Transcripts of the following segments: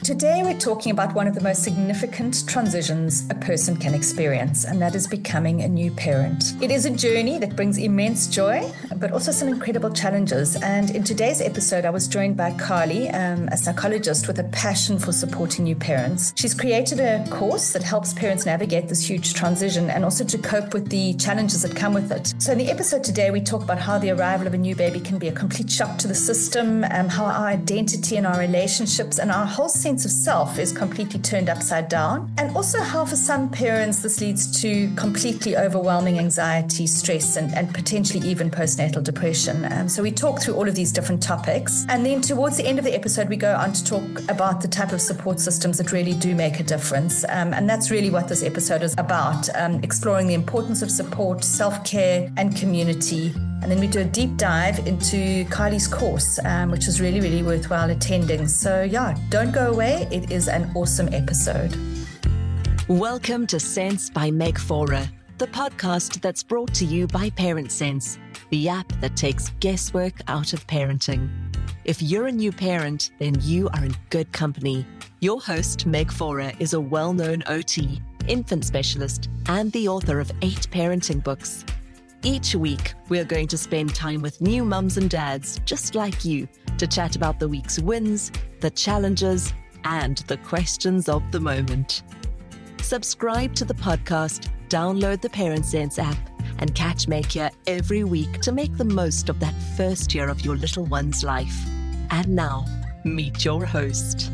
Today we're talking about one of the most significant transitions a person can experience, and that is becoming a new parent. It is a journey that brings immense joy, but also some incredible challenges. And in today's episode, I was joined by Carly, a psychologist with a passion for supporting new parents. She's created a course that helps parents navigate this huge transition and also to cope with the challenges that come with it. So in the episode today, we talk about how the arrival of a new baby can be a complete shock to the system, how our identity and our relationships and our whole sense of self is completely turned upside down, and also how for some parents this leads to completely overwhelming anxiety, stress, and potentially even postnatal depression. So we talk through all of these different topics, and then towards the end of the episode we go on to talk about the type of support systems that really do make a difference, and that's really what this episode is about, exploring the importance of support, self-care and community. And then we do a deep dive into Carly's course, which is really, really worthwhile attending. So yeah, don't go away. It is an awesome episode. Welcome to Sense by Meg Forer, the podcast that's brought to you by Parent Sense, the app that takes guesswork out of parenting. If you're a new parent, then you are in good company. Your host, Meg Forer, is a well-known OT, infant specialist, and the author of 8 parenting books. Each week, we're going to spend time with new mums and dads just like you to chat about the week's wins, the challenges, and the questions of the moment. Subscribe to the podcast, download the Parent Sense app, and catch Meg here every week to make the most of that first year of your little one's life. And now, meet your host.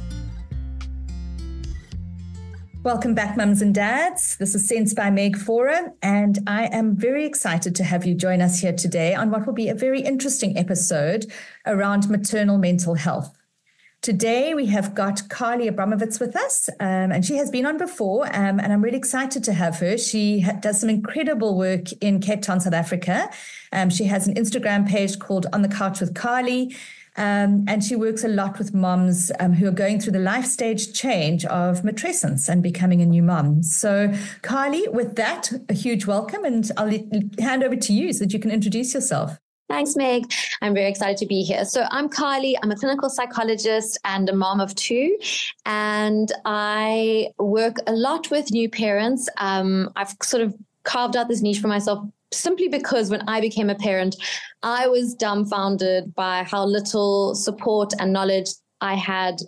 Welcome back, mums and dads. This is Sense by Meg Forer, and I am very excited to have you join us here today on what will be a very interesting episode around maternal mental health. Today, we have got Carly Abramovitz with us, and she has been on before, and I'm really excited to have her. She does some incredible work in Cape Town, South Africa. She has an Instagram page called On the Couch with Carly, and she works a lot with moms who are going through the life stage change of matrescence and becoming a new mom. So, Carly, with that, a huge welcome, and I'll hand over to you so that you can introduce yourself. Thanks, Meg. I'm very excited to be here. So I'm Carly. I'm a clinical psychologist and a mom of 2, and I work a lot with new parents. I've sort of carved out this niche for myself simply because when I became a parent, I was dumbfounded by how little support and knowledge I had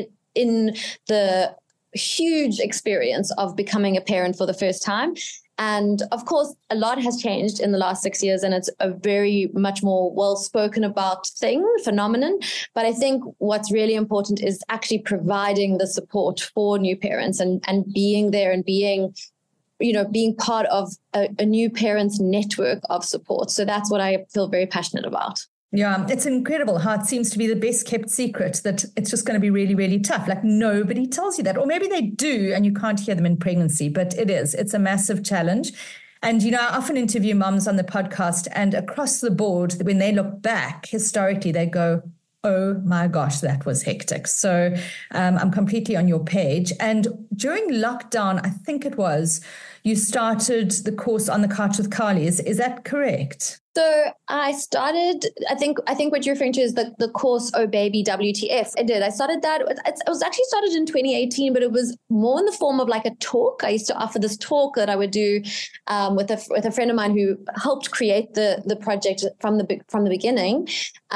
in the huge experience of becoming a parent for the first time. And of course, a lot has changed in the last 6 years, and it's a very much more well-spoken about phenomenon. But I think what's really important is actually providing the support for new parents and being there and being part of a new parents network of support. So that's what I feel very passionate about. Yeah, it's incredible how it seems to be the best kept secret, that it's just going to be really, really tough. Like nobody tells you that, or maybe they do and you can't hear them in pregnancy, but it's a massive challenge. And, I often interview moms on the podcast, and across the board, when they look back historically, they go, oh my gosh, that was hectic. So I'm completely on your page. And during lockdown, I think it was, you started the course On the Couch with Carly. Is that correct? So I started, I think what you're referring to is the course Oh Baby WTF. I did. I started that. It was actually started in 2018, but it was more in the form of like a talk. I used to offer this talk that I would do with a friend of mine who helped create the project from the beginning.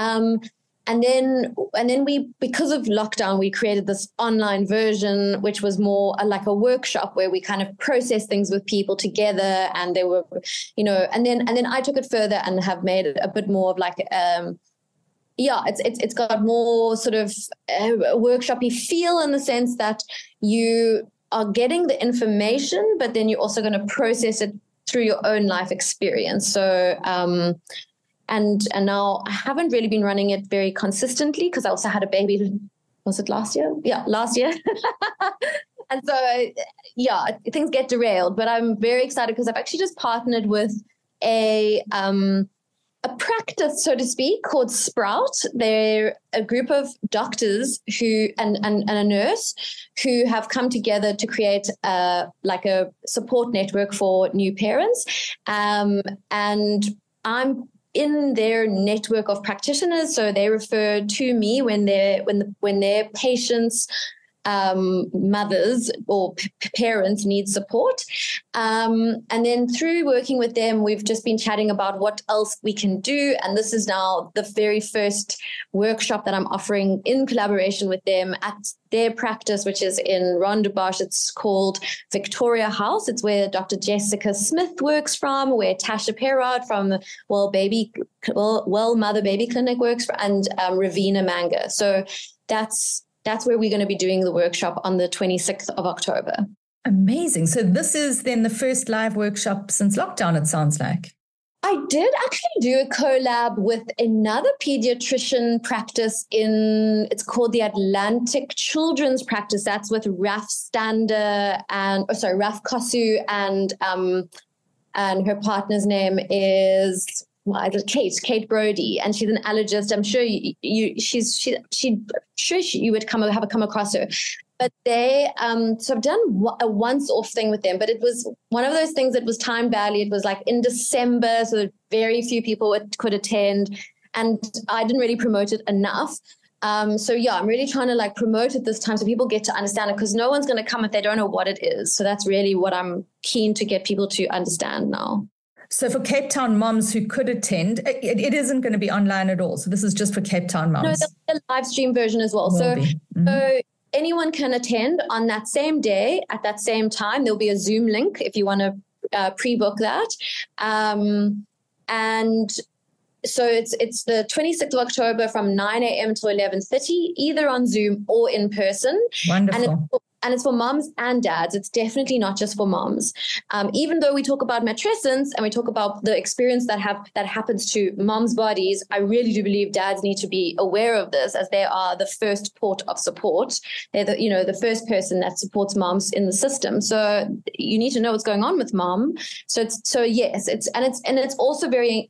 And then we, because of lockdown, we created this online version, which was more like a workshop where we kind of process things with people together. And they were, and then I took it further and have made it a bit more of like, it's got more sort of a workshopy feel in the sense that you are getting the information, but then you're also going to process it through your own life experience. So, And now I haven't really been running it very consistently because I also had a baby. Was it last year? Yeah, last year. And so, things get derailed. But I'm very excited because I've actually just partnered with a practice, so to speak, called Sprout. They're a group of doctors who and a nurse who have come together to create like a support network for new parents. And I'm in their network of practitioners. So they refer to me when their patients, mothers or parents need support. And then through working with them, we've just been chatting about what else we can do. And this is now the very first workshop that I'm offering in collaboration with them at their practice, which is in Rondebosch. It's called Victoria House. It's where Dr. Jessica Smith works from, where Tasha Perrod from the Well Mother Baby Clinic works for, and Ravina Manga. So that's where we're going to be doing the workshop on the 26th of October. Amazing. So this is then the first live workshop since lockdown, it sounds like. I did actually do a collab with another pediatrician practice it's called the Atlantic Children's Practice. That's with Raf Kosu and her partner's name is Kate Brody, and she's an allergist. I'm sure you would have come across her. But they, so I've done a once-off thing with them, but it was one of those things that was timed badly. It was like in December, so very few people could attend, and I didn't really promote it enough. So yeah, I'm really trying to like promote it this time so people get to understand it, because no one's going to come if they don't know what it is. So that's really what I'm keen to get people to understand now. So for Cape Town moms who could attend, it isn't going to be online at all. So this is just for Cape Town moms. No, there's a live stream version as well. So anyone can attend on that same day at that same time. There'll be a Zoom link if you want to pre-book that. And so it's the 26th of October from 9 a.m. to 11:30, either on Zoom or in person. Wonderful. And it's for moms and dads. It's definitely not just for moms. Even though we talk about matrescence and we talk about the experience that happens to moms' bodies, I really do believe dads need to be aware of this, as they are the first port of support. They're the first person that supports moms in the system. So you need to know what's going on with mom. Yes, it's also very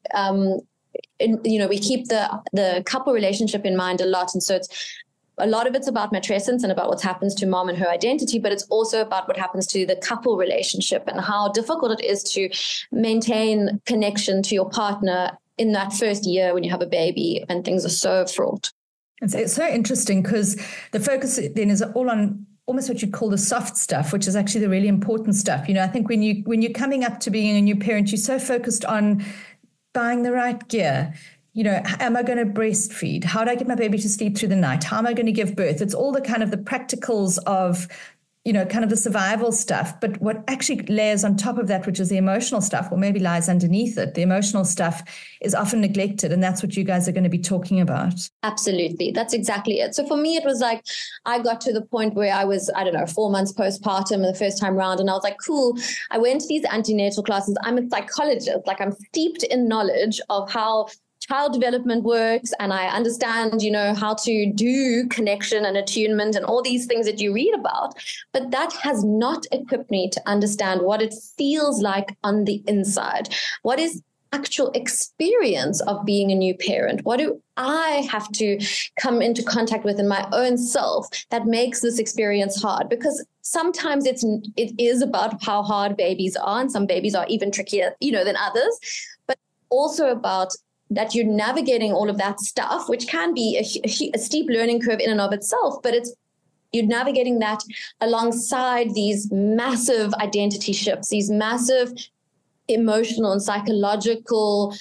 we keep the couple relationship in mind a lot, and so a lot of it's about matrescence and about what happens to mom and her identity, but it's also about what happens to the couple relationship and how difficult it is to maintain connection to your partner in that first year when you have a baby and things are so fraught. It's so interesting because the focus then is all on almost what you'd call the soft stuff, which is actually the really important stuff. I think when you're coming up to being a new parent, you're so focused on buying the right gear. Am I going to breastfeed? How do I get my baby to sleep through the night? How am I going to give birth? It's all the kind of the practicals of, kind of the survival stuff. But what actually layers on top of that, which is the emotional stuff, or maybe lies underneath it, the emotional stuff is often neglected. And that's what you guys are going to be talking about. Absolutely. That's exactly it. So for me, it was like, I got to the point where I was, 4 months postpartum the first time around. And I was like, cool. I went to these antenatal classes. I'm a psychologist. Like, I'm steeped in knowledge of how child development works, and I understand, how to do connection and attunement and all these things that you read about, but that has not equipped me to understand what it feels like on the inside. What is actual experience of being a new parent? What do I have to come into contact with in my own self that makes this experience hard? Because sometimes it is about how hard babies are, and some babies are even trickier, than others, but also about that you're navigating all of that stuff, which can be a steep learning curve in and of itself, but you're navigating that alongside these massive identity shifts, these massive emotional and psychological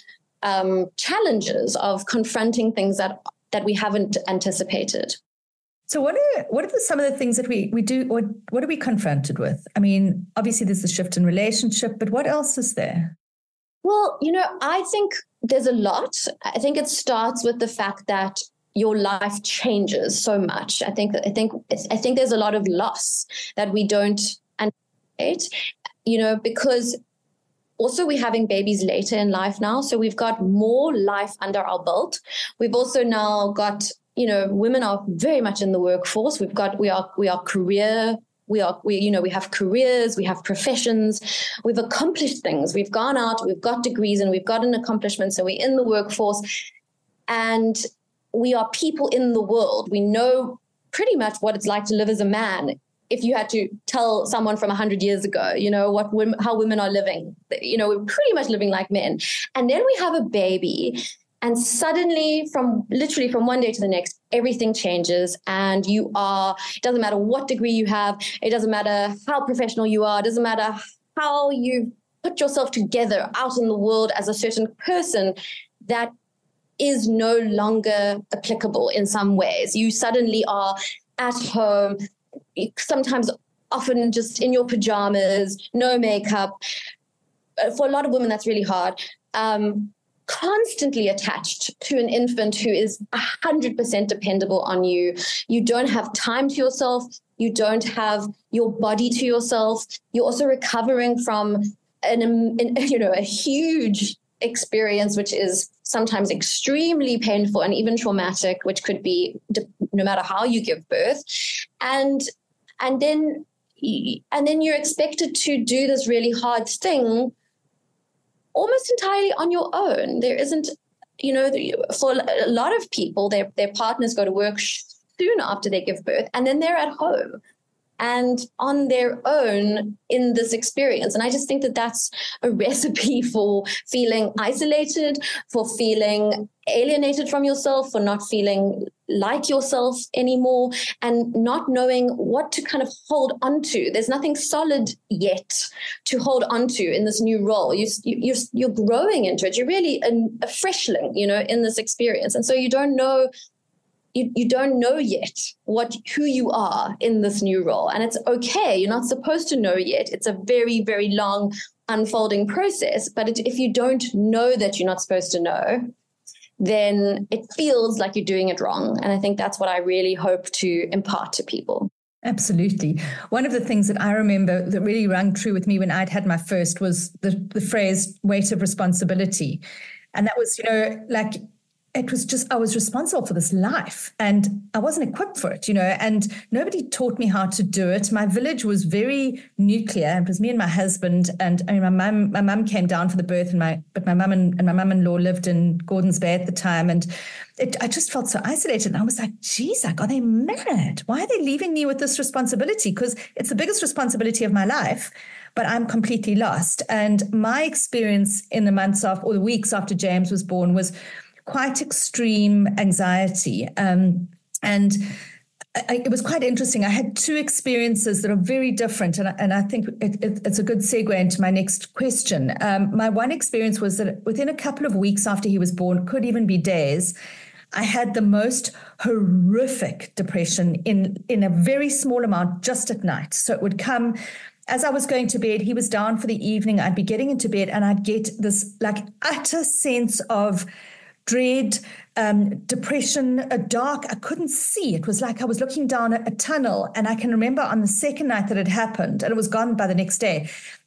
challenges of confronting things that we haven't anticipated. So what are some of the things that we do, or what are we confronted with? I mean, obviously there's the shift in relationship, but what else is there? Well, I think there's a lot. I think it starts with the fact that your life changes so much. I think there's a lot of loss that we don't anticipate, because also we're having babies later in life now. So we've got more life under our belt. We've also now got, women are very much in the workforce. We are career. We have careers, we have professions, we've accomplished things, we've gone out, we've got degrees, and we've got an accomplishment. So we're in the workforce, and we are people in the world. We know pretty much what it's like to live as a man if you had to tell someone from 100 years ago, how women are living, we're pretty much living like men. And then we have a baby, and suddenly literally from one day to the next, everything changes, and it doesn't matter what degree you have. It doesn't matter how professional you are. It doesn't matter how you put yourself together out in the world as a certain person. That is no longer applicable in some ways. You suddenly are at home, sometimes often just in your pajamas, no makeup. For a lot of women, that's really hard. Constantly attached to an infant who is 100% dependable on you. You don't have time to yourself. You don't have your body to yourself. You're also recovering from a huge experience, which is sometimes extremely painful and even traumatic, which could be no matter how you give birth. And then you're expected to do this really hard thing almost entirely on your own. There isn't, for a lot of people, their partners go to work soon after they give birth, and then they're at home and on their own in this experience. And I just think that that's a recipe for feeling isolated, for feeling alienated from yourself, for not feeling like yourself anymore, and not knowing what to kind of hold onto. There's nothing solid yet to hold onto in this new role. You're growing into it. You're really a freshling, in this experience. And so you don't know yet who you are in this new role. And it's okay. You're not supposed to know yet. It's a very, very long unfolding process. But if you don't know that you're not supposed to know, then it feels like you're doing it wrong. And I think that's what I really hope to impart to people. Absolutely. One of the things that I remember that really rang true with me when I'd had my first was the phrase weight of responsibility. And that was, it was just, I was responsible for this life and I wasn't equipped for it, and nobody taught me how to do it. My village was very nuclear. It was me and my husband, and my mum came down for the birth, but my mum and my mum-in-law lived in Gordons Bay at the time. And I just felt so isolated. And I was like, geez, are they mad? Why are they leaving me with this responsibility? Because it's the biggest responsibility of my life, but I'm completely lost. And my experience in the months or the weeks after James was born was quite extreme anxiety. And it was quite interesting. I had two experiences that are very different. And I think it's a good segue into my next question. My one experience was that within a couple of weeks after he was born, could even be days, I had the most horrific depression in a very small amount just at night. So it would come as I was going to bed. He was down for the evening. I'd be getting into bed and I'd get this utter sense of dread, depression, dark. I couldn't see. It was like I was looking down a tunnel. And I can remember on the second night that it happened, and it was gone by the next day.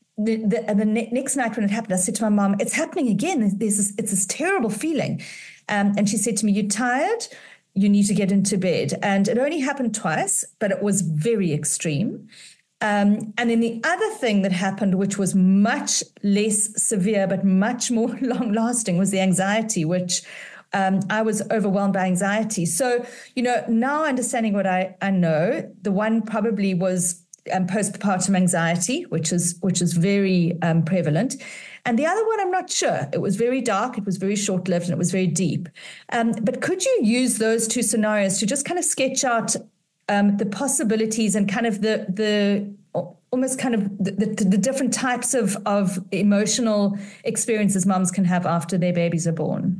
The next night when it happened, I said to my mom, it's happening again. It's this terrible feeling. And she said to me, you're tired? You need to get into bed. And it only happened twice, but it was very extreme. And then the other thing that happened, which was much less severe, but much more long lasting, was the anxiety, which I was overwhelmed by anxiety. So, now understanding what I know, the one probably was postpartum anxiety, which is very prevalent. And the other one, I'm not sure. It was very dark, it was very short-lived, and it was very deep. But could you use those two scenarios to just kind of sketch out the possibilities and kind of the almost kind of the different types of emotional experiences moms can have after their babies are born?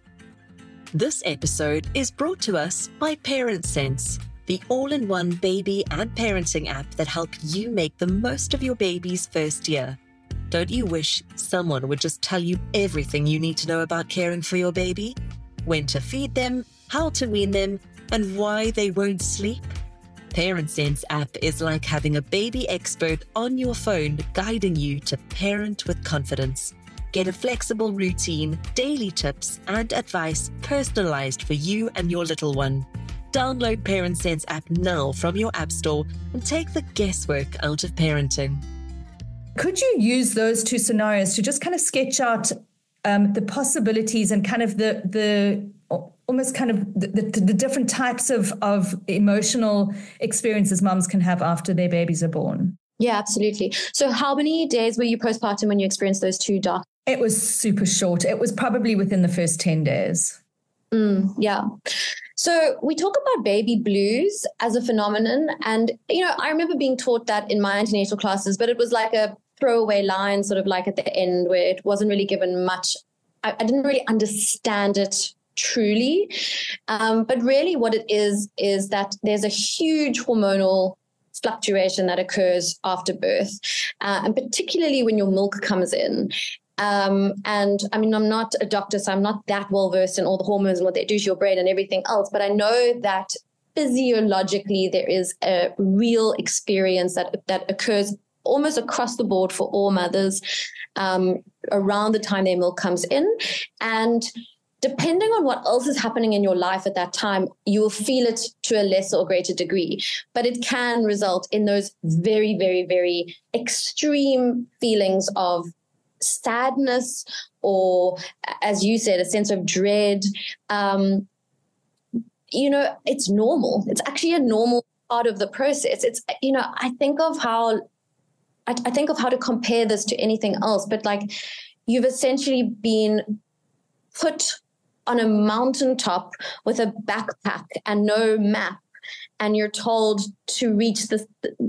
This episode is brought to us by ParentSense, the all-in-one baby and parenting app that helps you make the most of your baby's first year. Don't you wish someone would just tell you everything you need to know about caring for your baby? When to feed them, how to wean them, and why they won't sleep? ParentSense app is like having a baby expert on your phone guiding you to parent with confidence. Get a flexible routine, daily tips, and advice personalized for you and your little one. Download ParentSense app now from your app store and take the guesswork out of parenting. Could you use those two scenarios to just kind of sketch out the possibilities and kind of the almost kind of the different types of emotional experiences moms can have after their babies are born. Yeah, absolutely. So how many days were you postpartum when you experienced those two dark? It was super short. It was probably within the first 10 days. Yeah. So we talk about baby blues as a phenomenon. And, I remember being taught that in my antenatal classes, but it was like a throwaway line, sort of like at the end, where it wasn't really given much. I didn't really understand it truly. But really what it is that there's a huge hormonal fluctuation that occurs after birth, and particularly when your milk comes in. And I mean, I'm not a doctor, so I'm not that well versed in all the hormones and what they do to your brain and everything else, but I know that physiologically there is a real experience that occurs almost across the board for all mothers around the time their milk comes in. And depending on what else is happening in your life at that time, you will feel it to a lesser or greater degree. But it can result in those very, very, very extreme feelings of sadness or, as you said, a sense of dread. It's normal. It's actually a normal part of the process. It's, I think of how to compare this to anything else, but like you've essentially been put on a mountaintop with a backpack and no map, and you're told to reach the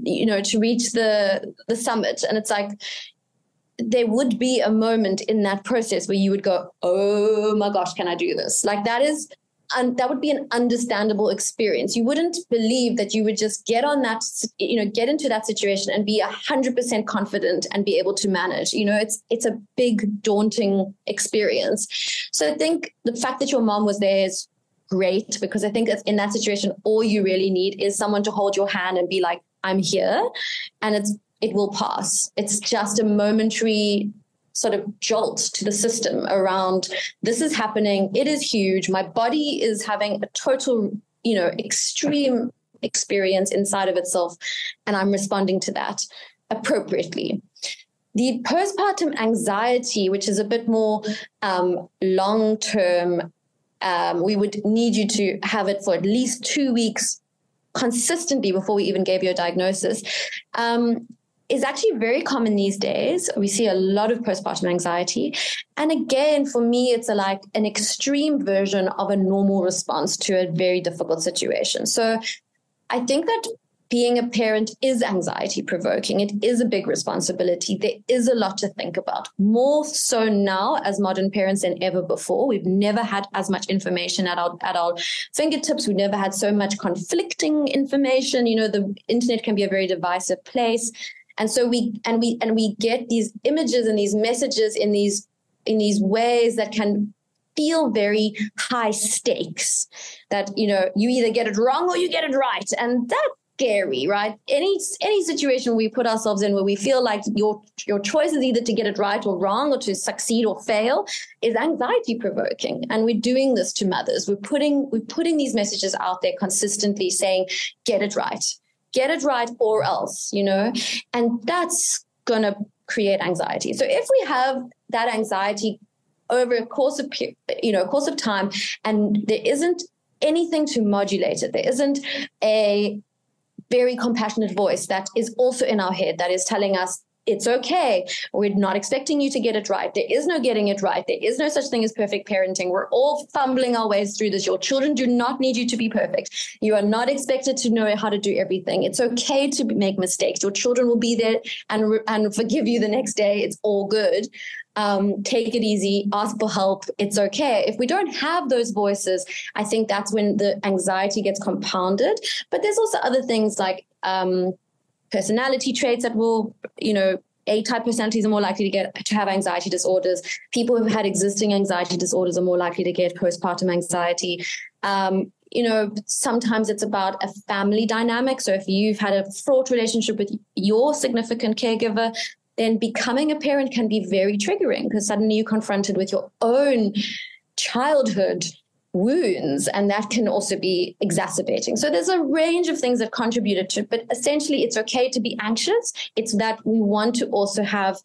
summit. And it's like, there would be a moment in that process where you would go, oh my gosh, can I do this? Like that would be an understandable experience. You wouldn't believe that you would just get into that situation and be 100% confident and be able to manage. It's a big, daunting experience. So I think the fact that your mom was there is great, because I think that in that situation, all you really need is someone to hold your hand and be like, I'm here, and it will pass. It's just a momentary sort of jolt to the system around, this is happening. It is huge. My body is having a total, extreme experience inside of itself, and I'm responding to that appropriately. The postpartum anxiety, which is a bit more long-term, we would need you to have it for at least 2 weeks consistently before we even gave you a diagnosis, is actually very common these days. We see a lot of postpartum anxiety. And again, for me, it's like an extreme version of a normal response to a very difficult situation. So I think that being a parent is anxiety provoking. It is a big responsibility. There is a lot to think about, more so now as modern parents than ever before. We've never had as much information at our fingertips. We've never had so much conflicting information. The internet can be a very divisive place. And so we get these images and these messages in these ways that can feel very high stakes, that, you either get it wrong or you get it right. And that's scary, right? Any situation we put ourselves in where we feel like your choice is either to get it right or wrong, or to succeed or fail, is anxiety provoking. And we're doing this to mothers. We're putting these messages out there consistently saying, get it right or else, and that's going to create anxiety. So if we have that anxiety over a course of time, and there isn't anything to modulate it, there isn't a very compassionate voice that is also in our head that is telling us, it's okay. We're not expecting you to get it right. There is no getting it right. There is no such thing as perfect parenting. We're all fumbling our ways through this. Your children do not need you to be perfect. You are not expected to know how to do everything. It's okay to make mistakes. Your children will be there and forgive you the next day. It's all good. Take it easy, ask for help. It's okay. If we don't have those voices, I think that's when the anxiety gets compounded. But there's also other things like, personality traits that will, A-type personalities are more likely to have anxiety disorders. People who've had existing anxiety disorders are more likely to get postpartum anxiety. Sometimes it's about a family dynamic. So if you've had a fraught relationship with your significant caregiver, then becoming a parent can be very triggering, because suddenly you're confronted with your own childhood wounds, and that can also be exacerbating. So there's a range of things that contributed to it, but essentially it's okay to be anxious. It's that we want to also have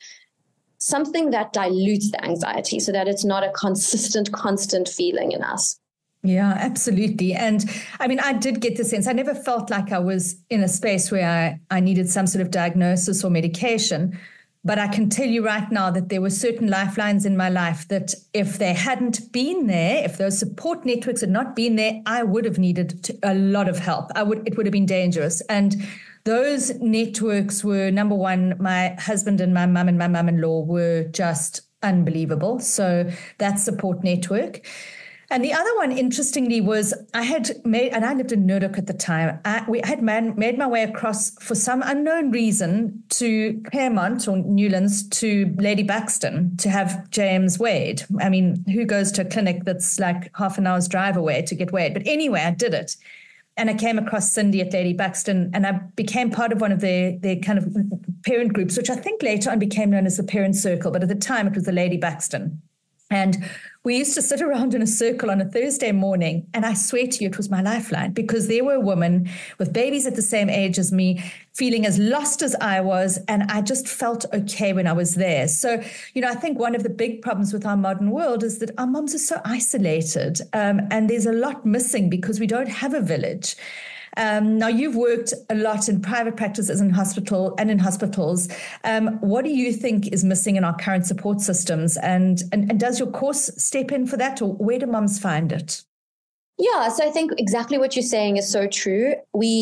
something that dilutes the anxiety so that it's not a constant feeling in us. Yeah, absolutely. And I mean, I did get the sense, I never felt like I was in a space where I needed some sort of diagnosis or medication. But I can tell you right now that there were certain lifelines in my life that if they hadn't been there, if those support networks had not been there, I would have needed a lot of help. It would have been dangerous. And those networks were, number one, my husband and my mum-in-law were just unbelievable. So that support network. And the other one, interestingly, was I lived in Nuremberg at the time. I had made my way across for some unknown reason to Claremont or Newlands to Lady Buxton to have James Wade. I mean, who goes to a clinic that's like half an hour's drive away to get Wade? But anyway, I did it. And I came across Cindy at Lady Buxton, and I became part of one of their kind of parent groups, which I think later on became known as the Parent Circle. But at the time, it was the Lady Buxton. And we used to sit around in a circle on a Thursday morning, and I swear to you, it was my lifeline, because there were women with babies at the same age as me, feeling as lost as I was, and I just felt okay when I was there. So, I think one of the big problems with our modern world is that our moms are so isolated, and there's a lot missing because we don't have a village. Now, you've worked a lot in private practices in hospitals. What do you think is missing in our current support systems? And does your course step in for that, or where do mums find it? Yeah, so I think exactly what you're saying is so true.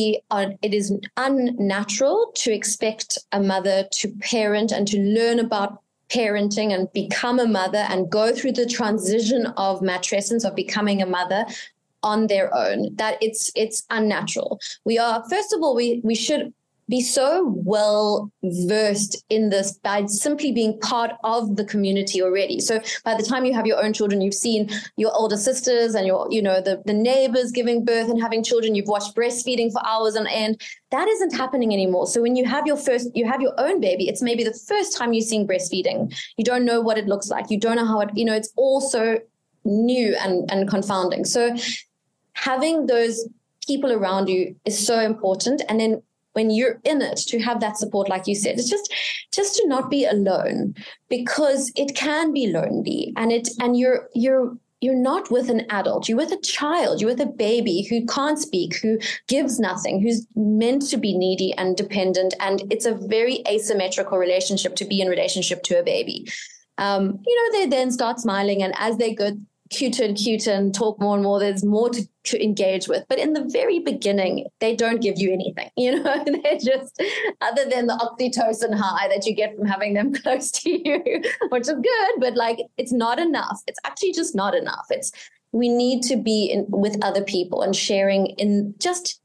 It is unnatural to expect a mother to parent and to learn about parenting and become a mother and go through the transition of matrescence, of becoming a mother, on their own. That it's unnatural. First of all, we should be so well versed in this by simply being part of the community already. So by the time you have your own children, you've seen your older sisters and the neighbors giving birth and having children. You've watched breastfeeding for hours on end. That isn't happening anymore. So when you have your own baby, it's maybe the first time you're seeing breastfeeding. You don't know what it looks like. You don't know how it's all so new and confounding. So having those people around you is so important. And then when you're in it, to have that support, like you said, it's just to not be alone, because it can be lonely, and you're not with an adult, you're with a child, you're with a baby who can't speak, who gives nothing, who's meant to be needy and dependent. And it's a very asymmetrical relationship to be in relationship to a baby. They then start smiling, and as they go cuter and talk more and more, there's more to engage with. But in the very beginning, they don't give you anything, they're just, other than the oxytocin high that you get from having them close to you, which is good, but it's not enough. It's actually just not enough. We need to be with other people and sharing in just,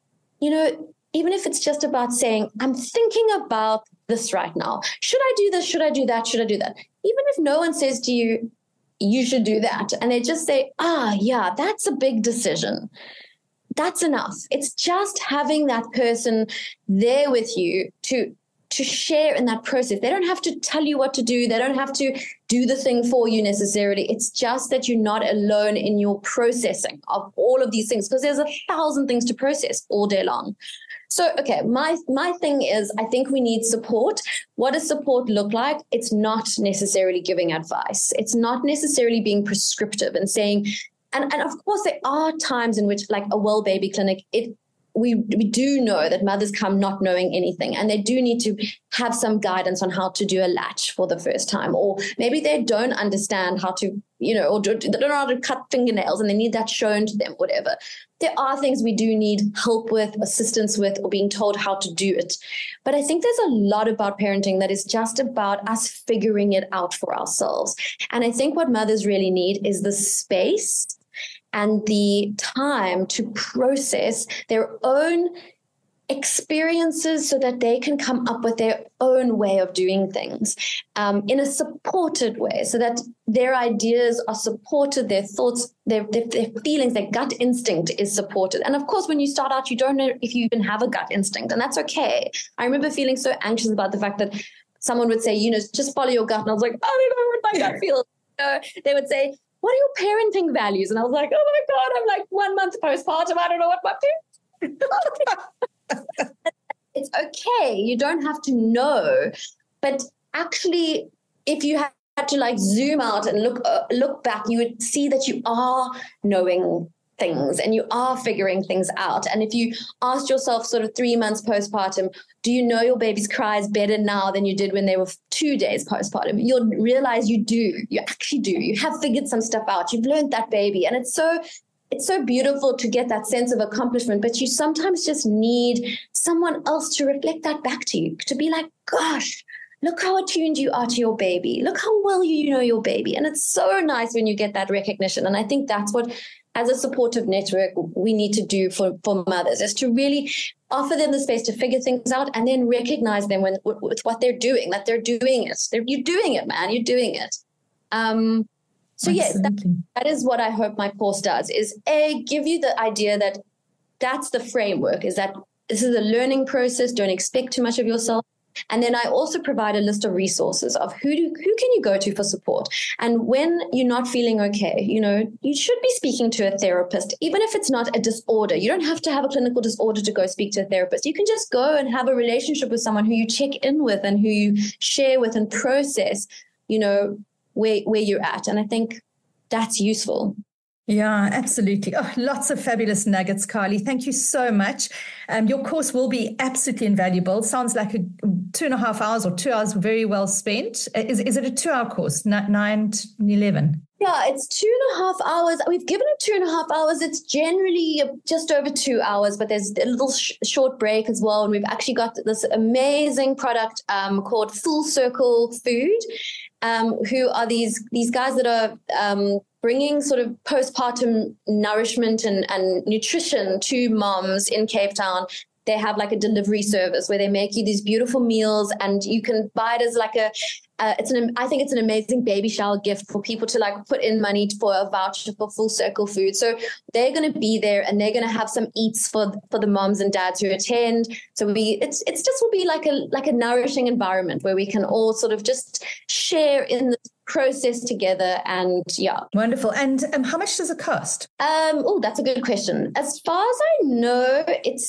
even if it's just about saying, I'm thinking about this right now. Should I do this? Should I do that? Should I do that? Even if no one says to you, you should do that, and they just say, yeah, that's a big decision, that's enough. It's just having that person there with you to share in that process. They don't have to tell you what to do. They don't have to do the thing for you necessarily. It's just that you're not alone in your processing of all of these things, because there's 1,000 things to process all day long. So, okay, my thing is, I think we need support. What does support look like? It's not necessarily giving advice. It's not necessarily being prescriptive and saying, and of course there are times in which, like a well baby clinic, we do know that mothers come not knowing anything, and they do need to have some guidance on how to do a latch for the first time, or maybe they don't understand how to, or they don't know how to cut fingernails and they need that shown to them, whatever. There are things we do need help with, assistance with, or being told how to do it. But I think there's a lot about parenting that is just about us figuring it out for ourselves. And I think what mothers really need is the space and the time to process their own experiences so that they can come up with their own way of doing things in a supported way, so that their ideas are supported, their thoughts, their feelings, their gut instinct is supported. And of course, when you start out, you don't know if you even have a gut instinct, and that's okay. I remember feeling so anxious about the fact that someone would say, just follow your gut. And I was like, I don't know what my gut feels. They would say, what are your parenting values? And I was like, oh my God, I'm like 1 month postpartum. I don't know what my parents. It's okay. You don't have to know. But actually, if you had had to like zoom out and look back, you would see that you are knowing things and you are figuring things out. And if you asked yourself sort of 3 months postpartum, do you know your baby's cries better now than you did when they were 2 days postpartum? You'll realize you do. You actually do. You have figured some stuff out. You've learned that baby. And it's so beautiful to get that sense of accomplishment, but you sometimes just need someone else to reflect that back to you, to be like, gosh, look how attuned you are to your baby. Look how well you know your baby. And it's so nice when you get that recognition. And I think that's what, as a supportive network, we need to do for mothers, is to really offer them the space to figure things out and then recognize them with what they're doing, that they're doing it. You're doing it, man. You're doing it. So yes, that is what I hope my course does, is give you the idea that that's the framework, is that this is a learning process. Don't expect too much of yourself. And then I also provide a list of resources of who can you go to for support. And when you're not feeling okay, you should be speaking to a therapist, even if it's not a disorder. You don't have to have a clinical disorder to go speak to a therapist. You can just go and have a relationship with someone who you check in with and who you share with and process, where you're at. And I think that's useful. Yeah, absolutely. Oh, lots of fabulous nuggets, Carly. Thank you so much. Your course will be absolutely invaluable. Sounds like 2.5 hours or 2 hours very well spent. Is it a 2-hour course, 9 to 11? Yeah, it's 2.5 hours. We've given it 2.5 hours. It's generally just over 2 hours, but there's a little short break as well. And we've actually got this amazing product called Full Circle Food, who are these guys that are bringing sort of postpartum nourishment and nutrition to moms in Cape Town. They have like a delivery service where they make you these beautiful meals, and you can buy it as like I think it's an amazing baby shower gift for people to like put in money for a voucher for Full Circle Food. So they're going to be there and they're going to have some eats for the moms and dads who attend. So it's just will be like a nourishing environment where we can all sort of just share in the process together. And yeah. Wonderful. And how much does it cost? That's a good question. As far as I know, it's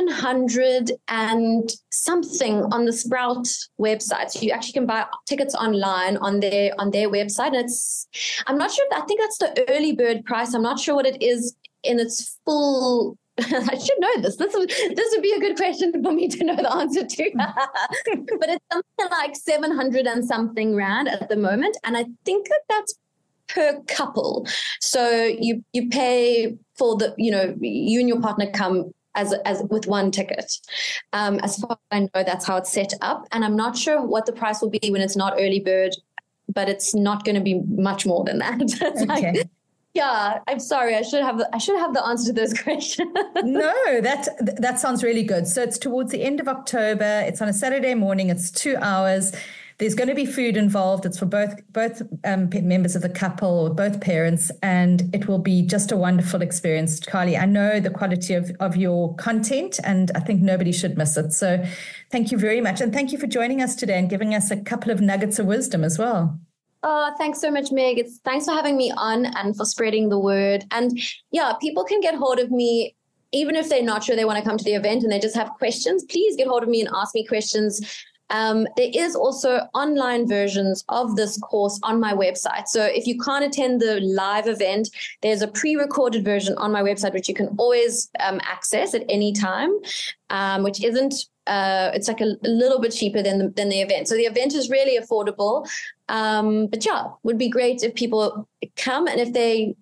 700 and something on the Sprout website. So you actually can buy tickets online on their website. And I'm not sure I think that's the early bird price. I'm not sure what it is in its full. I should know this. This would be a good question for me to know the answer to. But it's something like 700 and something rand at the moment. And I think that's per couple. So you pay for you and your partner come as with one ticket. As far as I know, that's how it's set up. And I'm not sure what the price will be when it's not early bird, but it's not going to be much more than that. Okay. Yeah, I'm sorry. I should have the answer to those questions. No, that sounds really good. So it's towards the end of October. It's on a Saturday morning. It's 2 hours. There's going to be food involved. It's for both members of the couple or both parents, and it will be just a wonderful experience. Carly, I know the quality of your content, and I think nobody should miss it. So thank you very much. And thank you for joining us today and giving us a couple of nuggets of wisdom as well. Oh, thanks so much, Meg. Thanks for having me on and for spreading the word. And yeah, people can get hold of me, even if they're not sure they want to come to the event and they just have questions. Please get hold of me and ask me questions. There is also online versions of this course on my website. So if you can't attend the live event, there's a pre-recorded version on my website, which you can always access at any time, which isn't, it's like a little bit cheaper than the event. So the event is really affordable. But yeah, would be great if people come, and if they're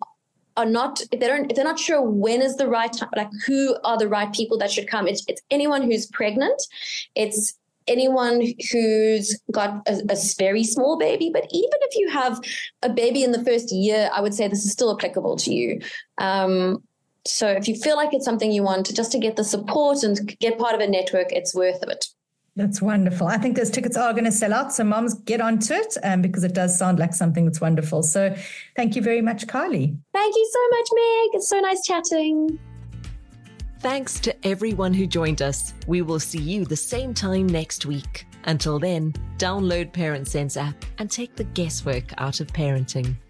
not sure when is the right time, like who are the right people that should come. It's anyone who's pregnant. It's anyone who's got a very small baby, but even if you have a baby in the first year, I would say this is still applicable to you. So if you feel like it's something you want just to get the support and get part of a network, it's worth it. That's wonderful. I think those tickets are going to sell out. So moms, get onto it because it does sound like something that's wonderful. So thank you very much, Carly. Thank you so much, Meg. It's so nice chatting. Thanks to everyone who joined us. We will see you the same time next week. Until then, download Parent Sense app and take the guesswork out of parenting.